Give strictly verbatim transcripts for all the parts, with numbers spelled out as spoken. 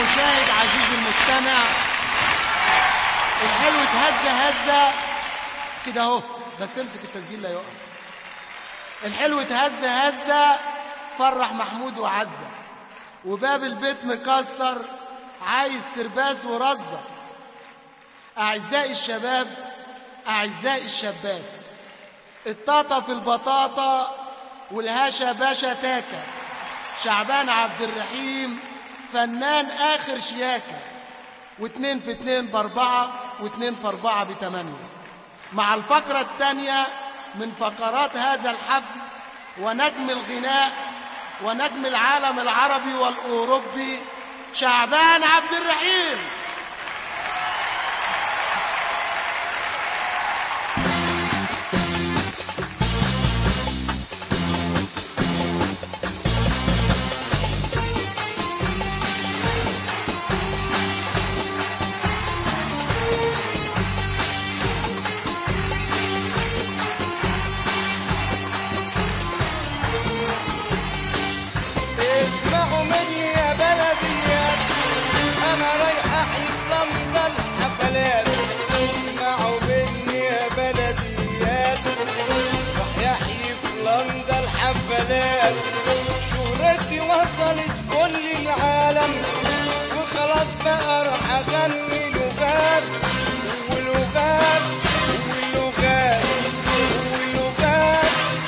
المشاهد عزيزي المستمع، الحلو اتهز هزه كده اهو، بس امسك التسجيل لا يقع. الحلو اتهز هزه فرح محمود وعزه، وباب البيت مكسر عايز ترباس ورزه. اعزائي الشباب، اعزائي الشابات، الطاطا في البطاطا والهاشا باشا تاكا، شعبان عبد الرحيم فنان آخر شياكة، واتنين في اتنين باربعة واتنين في اربعة بتمانية. مع الفقرة التانية من فقرات هذا الحفل ونجم الغناء ونجم العالم العربي والأوروبي شعبان عبد الرحيم. اسمعوا مني يا بلديات، انا رايح احيي في لندن حفلات. اسمعوا مني يا بلديات، راح احيي في لندن حفلات. شهرتي وصلت كل العالم، وخلاص بقى راح اغني لغات ولغات ولغات ولغات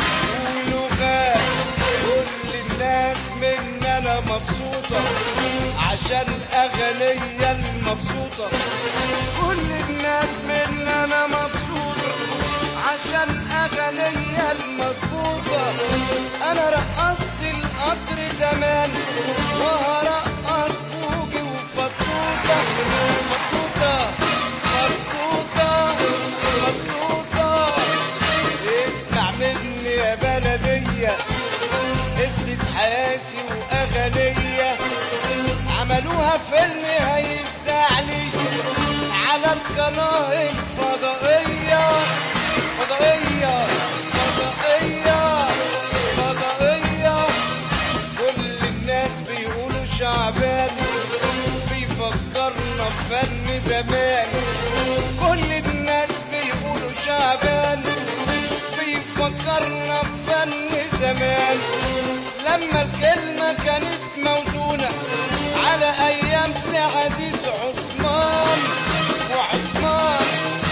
ولغات. كل الناس من انا مبسوطة عشان اغنية المبسوطة. كل الناس من انا مبسوطة عشان اغنية المظبوطة. انا رقصت القطر زمان وهرقص بوجي وفطوطة فطوطة فطوطة فطوطة. اسمع مني يا بلدية، قصة حياتي وأغنية عملوها فيلم هيساعلي على القناة الفضائية. فضائية فضائية فضائية. كل الناس بيقولوا شعبان بيفكرنا بفن زمان. كل الناس بيقولوا شعبان بيفكرنا بفن زمان. لما الكلمة كانت موزونة على أيام سي عزيز عثمان وعثمان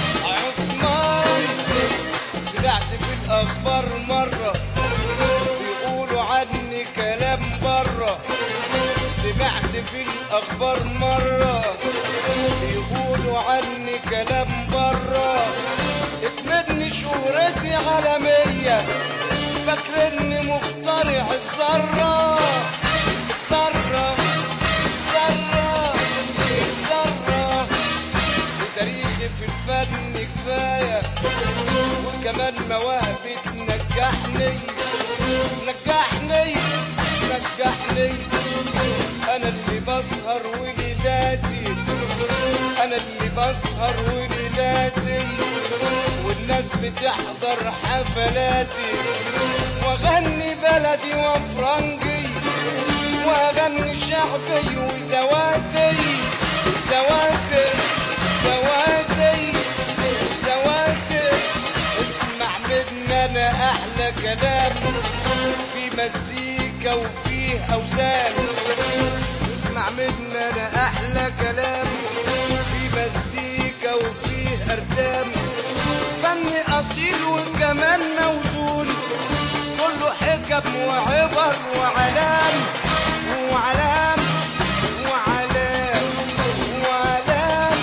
عثمان. طلعت في الأخبار مرة بيقولوا عني كلام برة. سمعت في الأخبار مرة بيقولوا عني كلام برة. اتمني شهرتي عالمية، فاكرني مخترع الذرة الذرة الذرة الذرة. وتاريخي في الفن كفاية، وكمان مواهبي تنجحني نجحني نجحني. أنا اللي بسهر وليلاتي، أنا اللي بسهر وليلاتي، والناس بتحضر حفلاتي. واغني بلدي وفرنجي، واغني شعبي وزواتي زواتي زواتي زواتي. اسمع مني انا احلى كلام، في مزيكا وفيه اوزان. اسمع مني انا احلى كلام، في مزيكا وفيه اردام. فن اصيل وكمان موزون، كله حكم وعبر وعلام وعلام وعلام وعلام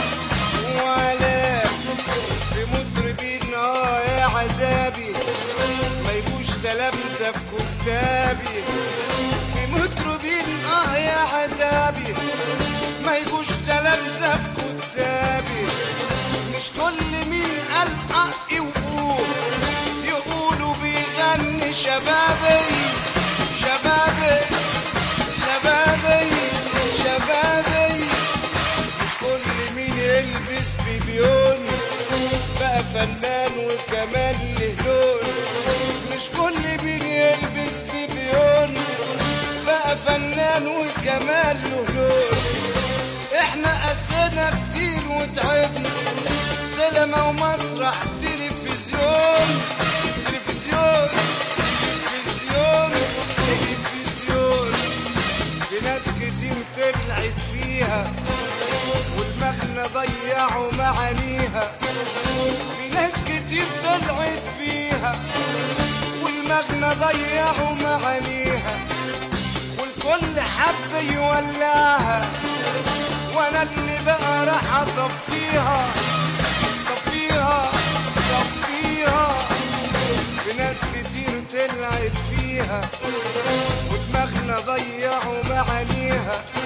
وعلام. في مطربين اه يا عذابي ما يبوش تلامذة في كتابي. في مطربين اه يا عذابي ما يبوش تلامذة في كتابي. مش كل مين قال حقي وقول يقولوا بيغني شبابي شبابي شبابي شبابي. مش كل مين يلبس بيبيون بقى فنان وكمان له لون. مش كل مين يلبس بيبيون بقى فنان وكمان له لون. قاسينا كتير وتعبنا، سينما ومسرح تلفزيون تلفزيون تلفزيون تلفزيون. في ناس كتير طلعت فيها والمغنى ضيعوا معانيها، في ناس كتير طلعت فيها والمغنى ضيعوا معانيها، والكل حب يولعها وانا اللي بقى راح اطفيها طفيها طفيها. في ناس كتير طلعت فيها والمغنى ضيعوا معانيها،